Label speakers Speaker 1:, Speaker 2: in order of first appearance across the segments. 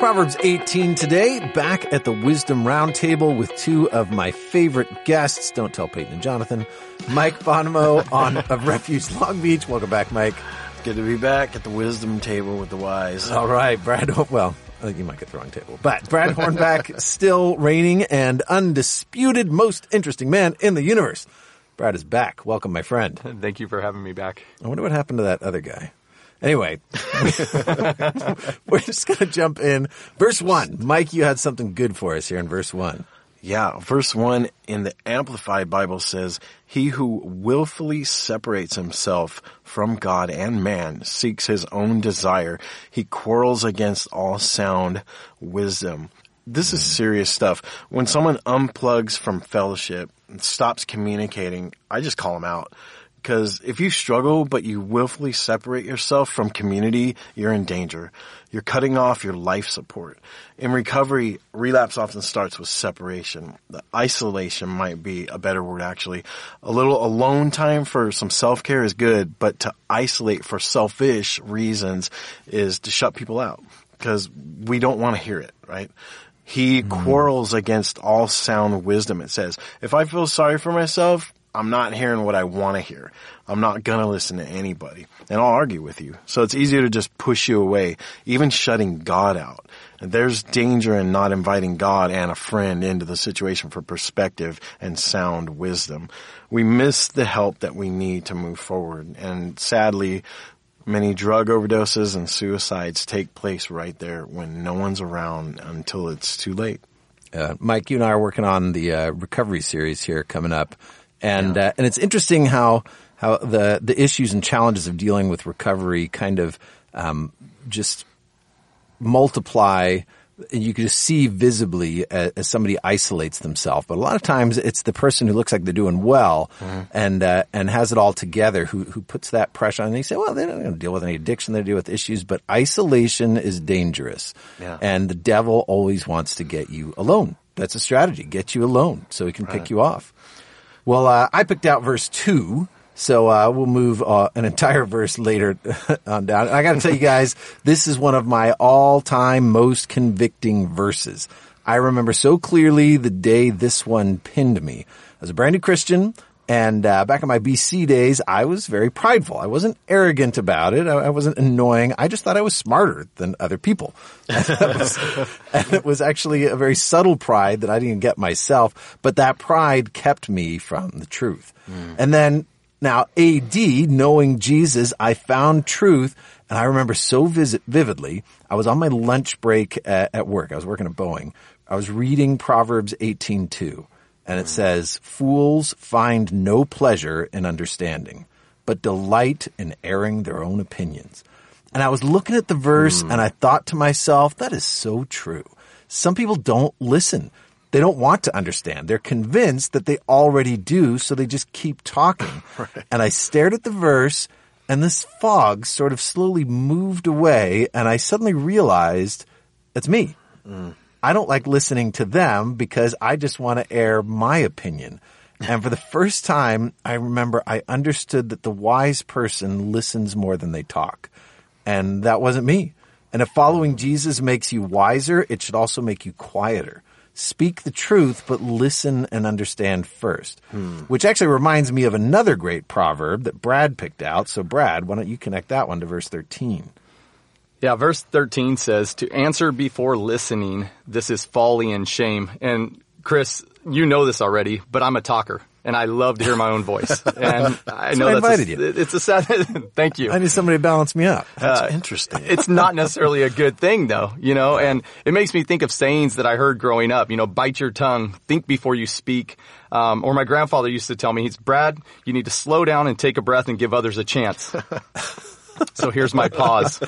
Speaker 1: Proverbs 18 today, back at the Wisdom Roundtable with two of my favorite guests. Don't tell Peyton and Jonathan. Mike Bonomo of Refuge Long Beach. Welcome back, Mike.
Speaker 2: Good to be back at the Wisdom Table with the wise.
Speaker 1: All right, Brad. Well, I think you might get the wrong table. But Brad Hornback, still reigning and undisputed most interesting man in the universe. Brad is back. Welcome, my friend.
Speaker 3: Thank you for having me back.
Speaker 1: I wonder what happened to that other guy. Anyway, we're just going to jump in. Verse 1. Mike, you had something good for us here in verse 1.
Speaker 2: Yeah, verse 1 in the Amplified Bible says, "He who willfully separates himself from God and man seeks his own desire. He quarrels against all sound wisdom." This is serious stuff. When someone unplugs from fellowship and stops communicating, I just call them out. Because if you struggle, but you willfully separate yourself from community, you're in danger. You're cutting off your life support. In recovery, relapse often starts with separation. The isolation might be a better word, actually. A little alone time for some self-care is good, but to isolate for selfish reasons is to shut people out. Because we don't want to hear it, right? He quarrels against all sound wisdom, it says. If I feel sorry for myself, I'm not hearing what I want to hear. I'm not going to listen to anybody. And I'll argue with you. So it's easier to just push you away, even shutting God out. And there's danger in not inviting God and a friend into the situation for perspective and sound wisdom. We miss the help that we need to move forward. And sadly, many drug overdoses and suicides take place right there when no one's around until it's too late.
Speaker 1: Mike, you and I are working on the recovery series here coming up. And it's interesting how the issues and challenges of dealing with recovery kind of just multiply. You can just see visibly as somebody isolates themselves. But a lot of times it's the person who looks like they're doing well and has it all together who puts that pressure on. And they say, well, they're not going to deal with any addiction. They deal with issues. But isolation is dangerous. Yeah. And the devil always wants to get you alone. That's a strategy. Get you alone so he can pick you off. Well, I picked out verse 2, so we'll move an entire verse later on down. I got to tell you guys, this is one of my all-time most convicting verses. I remember so clearly the day this one pinned me. I was a brand new Christian, and back in my BC days, I was very prideful. I wasn't arrogant about it. I wasn't annoying. I just thought I was smarter than other people. And it was actually a very subtle pride that I didn't get myself, but that pride kept me from the truth. And then now AD, knowing Jesus, I found truth, and I remember so vividly, I was on my lunch break at work. I was working at Boeing. I was reading Proverbs 18:2. And it says, "Fools find no pleasure in understanding, but delight in airing their own opinions." And I was looking at the verse and I thought to myself, that is so true. Some people don't listen. They don't want to understand. They're convinced that they already do, so they just keep talking. Right. And I stared at the verse and this fog sort of slowly moved away and I suddenly realized it's me. I don't like listening to them because I just want to air my opinion. And for the first time, I remember I understood that the wise person listens more than they talk. And that wasn't me. And if following Jesus makes you wiser, it should also make you quieter. Speak the truth, but listen and understand first. Which actually reminds me of another great proverb that Brad picked out. So Brad, why don't you connect that one to verse 13?
Speaker 3: Yeah, verse 13 says, "To answer before listening, this is folly and shame." And Chris, you know this already, but I'm a talker, and I love to hear my own voice. And I know
Speaker 1: I invited you.
Speaker 3: It's a sad. Thank you.
Speaker 1: I need somebody to balance me up.
Speaker 2: That's interesting.
Speaker 3: It's not necessarily a good thing, though, and it makes me think of sayings that I heard growing up. Bite your tongue, think before you speak. Or my grandfather used to tell me, Brad, you need to slow down and take a breath and give others a chance. So here's my pause.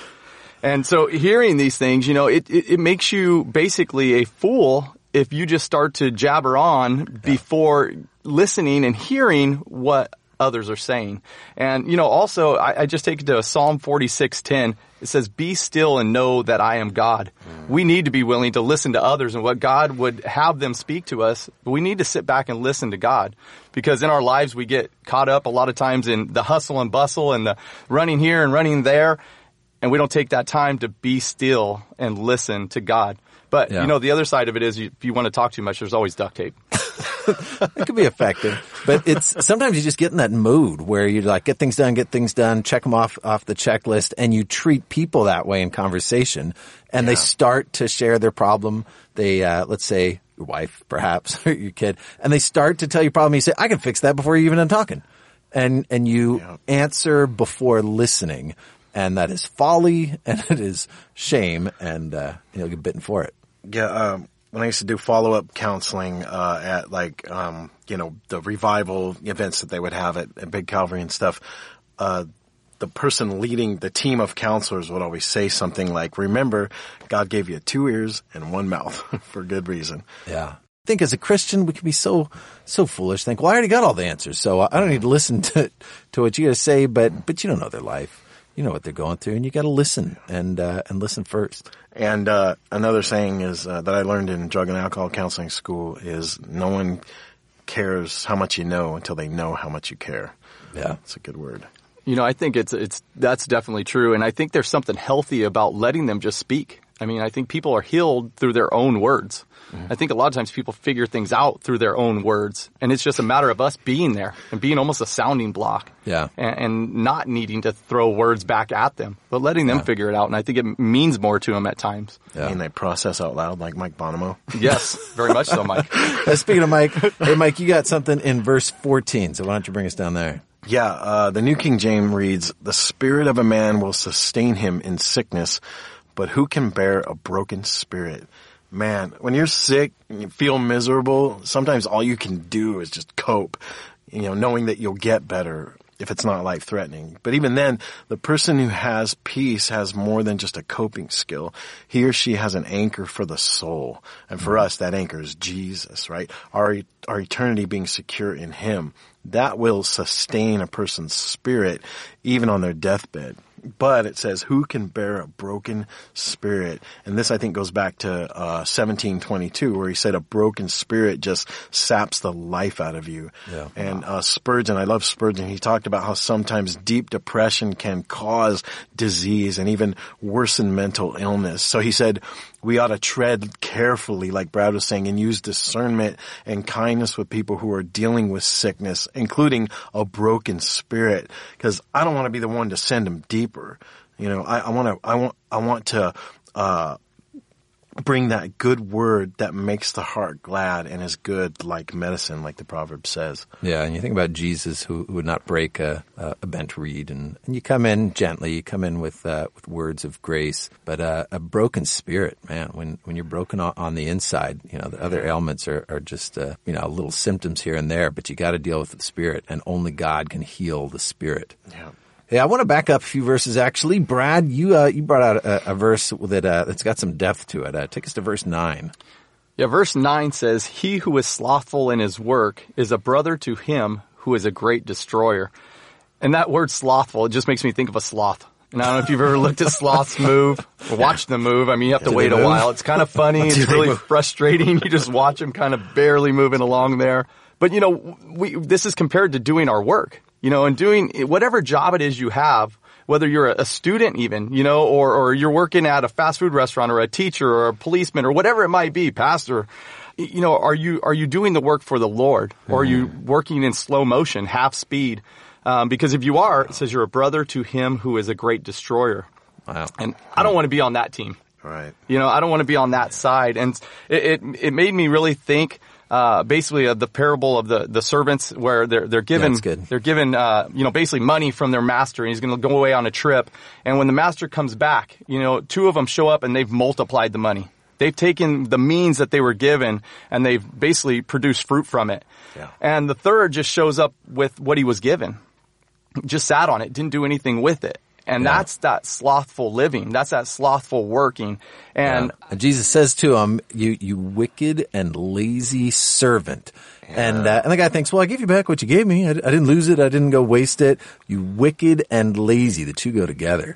Speaker 3: And so hearing these things, it makes you basically a fool if you just start to jabber on before listening and hearing what others are saying. And, also I just take it to Psalm 46:10. It says, "Be still and know that I am God." We need to be willing to listen to others and what God would have them speak to us. But we need to sit back and listen to God, because in our lives we get caught up a lot of times in the hustle and bustle and the running here and running there. and we don't take that time to be still and listen to God. But, the other side of it is if you want to talk too much, there's always duct tape.
Speaker 1: It could be effective, but sometimes you just get in that mood where you like get things done, check them off the checklist, and you treat people that way in conversation, and they start to share their problem. They, let's say your wife, perhaps, or your kid, and they start to tell you problem. You say, I can fix that before you're even done talking. And you answer before listening, and that is folly, and it is shame, and you'll get bitten for it.
Speaker 2: Yeah, when I used to do follow-up counseling at the revival events that they would have at Big Calvary and stuff, the person leading the team of counselors would always say something like, remember, God gave you 2 ears and 1 mouth for good reason.
Speaker 1: Yeah. I think as a Christian, we can be so foolish. Think, well, I already got all the answers, so I don't need to listen to what you got to say, but you don't know their life. You know what they're going through, and you got to listen and listen first.
Speaker 2: And another saying is that I learned in drug and alcohol counseling school is no one cares how much you know until they know how much you care.
Speaker 1: Yeah,
Speaker 2: it's a good word.
Speaker 3: I think that's definitely true, and I think there's something healthy about letting them just speak. I mean, I think people are healed through their own words. Mm-hmm. I think a lot of times people figure things out through their own words, and it's just a matter of us being there and being almost a sounding block.
Speaker 1: Yeah.
Speaker 3: And not needing to throw words back at them, but letting them figure it out. And I think it means more to them at times.
Speaker 2: Yeah. And they process out loud like Mike Bonomo.
Speaker 3: Yes, very much so, Mike.
Speaker 1: Speaking of Mike, hey, Mike, you got something in verse 14, so why don't you bring us down there?
Speaker 2: Yeah, the New King James reads, the spirit of a man will sustain him in sickness, but who can bear a broken spirit? Man, when you're sick and you feel miserable, sometimes all you can do is just cope, knowing that you'll get better if it's not life-threatening. But even then, the person who has peace has more than just a coping skill. He or she has an anchor for the soul. And for us, that anchor is Jesus, right? Our eternity being secure in Him. That will sustain a person's spirit even on their deathbed. But it says, who can bear a broken spirit? And this, I think, goes back to 17:22, where he said a broken spirit just saps the life out of you.
Speaker 1: Yeah.
Speaker 2: And Spurgeon, I love Spurgeon, he talked about how sometimes deep depression can cause disease and even worsen mental illness. So he said, we ought to tread carefully, like Brad was saying, and use discernment and kindness with people who are dealing with sickness, including a broken spirit. Because I don't want to be the one to send them deeper. I want to bring that good word that makes the heart glad and is good like medicine, like the proverb says.
Speaker 1: Yeah, and you think about Jesus who would not break a bent reed, and you come in gently, you come in with words of grace, but a broken spirit, man, when you're broken on the inside, the other ailments are just little symptoms here and there, but you got to deal with the spirit, and only God can heal the spirit.
Speaker 2: Yeah.
Speaker 1: Hey, I want to back up a few verses, actually. Brad, you brought out a verse that's got some depth to it. Take us to verse 9.
Speaker 3: Yeah, verse 9 says, he who is slothful in his work is a brother to him who is a great destroyer. And that word slothful, it just makes me think of a sloth. And I don't know if you've ever looked at sloths move or watched them move. I mean, you have to wait a while. It's kind of funny. It's really frustrating. You just watch them kind of barely moving along there. But, this is compared to doing our work. And doing whatever job it is you have, whether you're a student even, or you're working at a fast food restaurant or a teacher or a policeman or whatever it might be, pastor, are you doing the work for the Lord, or are you working in slow motion, half speed? Because if you are, it says you're a brother to him who is a great destroyer.
Speaker 1: Wow.
Speaker 3: And I don't want to be on that team.
Speaker 2: Right.
Speaker 3: I don't want to be on that side. And it made me really think basically of the parable of the servants, where they're given basically money from their master, and he's going to go away on a trip. And when the master comes back, 2 of them show up and they've multiplied the money. They've taken the means that they were given and they've basically produced fruit from it.
Speaker 2: Yeah.
Speaker 3: And the third just shows up with what he was given, just sat on it, didn't do anything with it. And that's that slothful living. That's that slothful working. And
Speaker 1: Jesus says to him, you wicked and lazy servant. Yeah. And the guy thinks, well, I gave you back what you gave me. I didn't lose it. I didn't go waste it. You wicked and lazy. The two go together.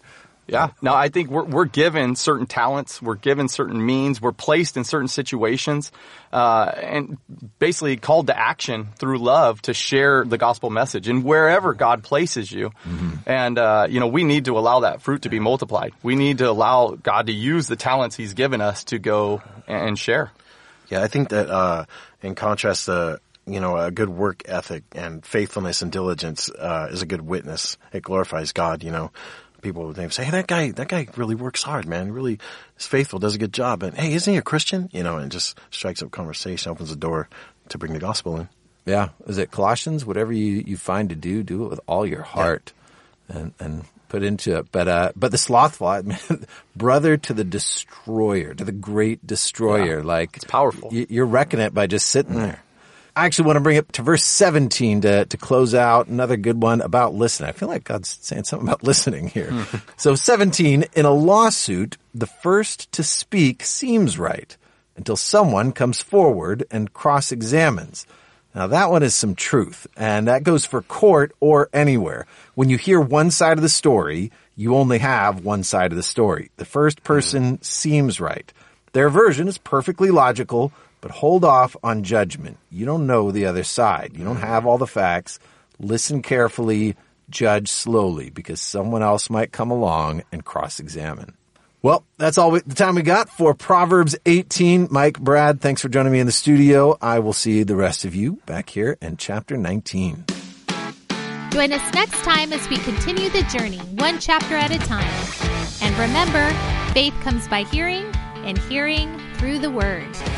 Speaker 3: Yeah. No, I think we're given certain talents, we're given certain means, we're placed in certain situations, and basically called to action through love to share the gospel message and wherever God places you. Mm-hmm. And, we need to allow that fruit to be multiplied. We need to allow God to use the talents he's given us to go and share.
Speaker 2: Yeah, I think that, in contrast to, a good work ethic and faithfulness and diligence, is a good witness. It glorifies God, People, they say, hey, that guy really works hard, man. Really is faithful, does a good job. And hey, isn't he a Christian? And just strikes up conversation, opens the door to bring the gospel in.
Speaker 1: Yeah. Is it Colossians? Whatever you find to do it with all your heart and put into it. But the slothful, brother to the destroyer, to the great destroyer.
Speaker 3: Yeah, it's powerful.
Speaker 1: You're wrecking it by just sitting there. I actually want to bring it to verse 17 to close out. Another good one about listening. I feel like God's saying something about listening here. So 17, in a lawsuit, the first to speak seems right until someone comes forward and cross-examines. Now that one is some truth, and that goes for court or anywhere. When you hear one side of the story, you only have one side of the story. The first person seems right. Their version is perfectly logical, but hold off on judgment. You don't know the other side. You don't have all the facts. Listen carefully, judge slowly, because someone else might come along and cross-examine. Well, that's all the time we got for Proverbs 18. Mike, Brad, thanks for joining me in the studio. I will see the rest of you back here in chapter 19.
Speaker 4: Join us next time as we continue the journey, one chapter at a time. And remember, faith comes by hearing, and hearing through the Word.